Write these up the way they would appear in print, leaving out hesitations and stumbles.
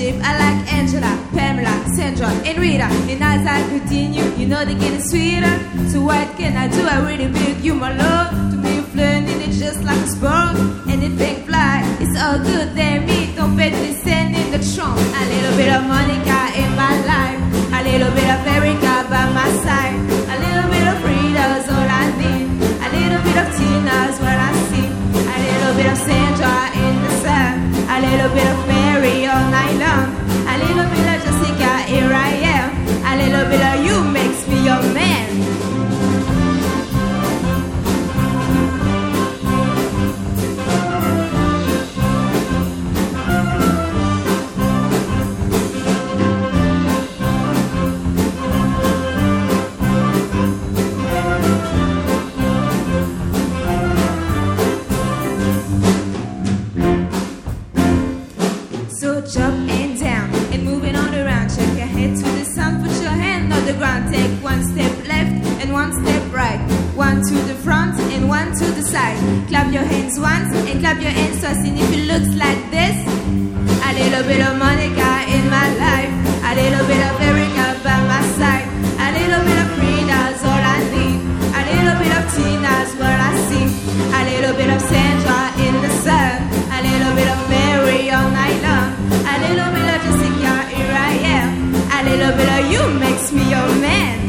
friendship. I like Angela, Pamela, Sandra, and Rita. And as I continue, you know they're getting sweeter. So what can I do? I really beg you, my love, to be flirting it just like a spark. Anything fly, it's all good. They meet, don't bet listen in the trunk. A little bit of Monica in my life, a little bit of Erica by my side, a little bit of Rita's all I need, a little bit of Tina's what I see, a little bit of Sandra in the sun, a little bit of Mary all night long, a little bit of Jessica, here I am, a little bit of you makes me your man. Jump and down and moving on around. Check your head to the sun, put your hand on the ground. Take one step left and one step right, one to the front and one to the side. Clap your hands once and clap your hands twice. And if it looks like this, a little bit of Monica in my life, a little bit of Erica by my side, a little bit of Rita's all I need, a little bit of Tina's what I see, a little bit of Sandra in the sun, a little bit of Mary all night long, a little bit of Jessica, here I am, a little bit of you makes me your man.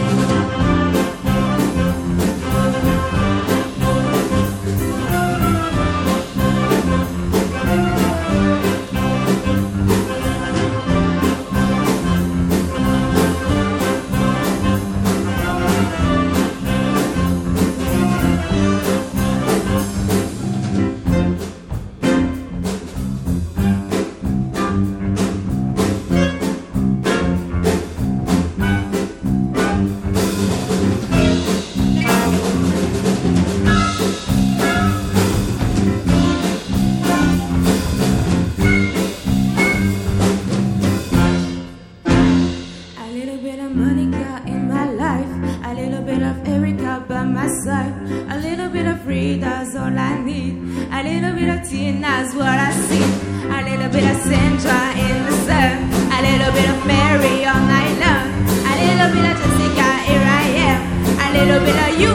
Monica in my life, a little bit of Erica by my side, a little bit of Rita's all I need, a little bit of Tina's what I see, a little bit of Sandra in the sun, a little bit of Mary all night long, a little bit of Jessica, here I am, a little bit of you